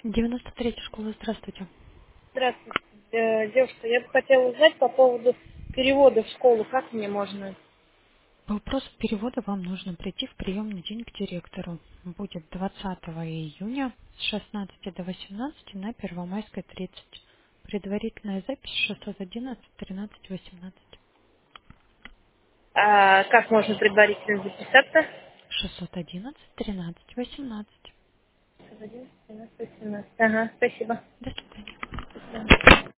93-я школа, здравствуйте. Здравствуйте. Девушка, я бы хотела узнать по поводу перевода в школу. Как мне можно? По вопросу перевода вам нужно прийти в приемный день к директору. Будет 20 июня с 16 до 18 на Первомайской 30. Предварительная запись 611 13 18. А как можно предварительно записаться? 611 13 18. 11, 12, 18. Ага, спасибо. До свидания. До свидания.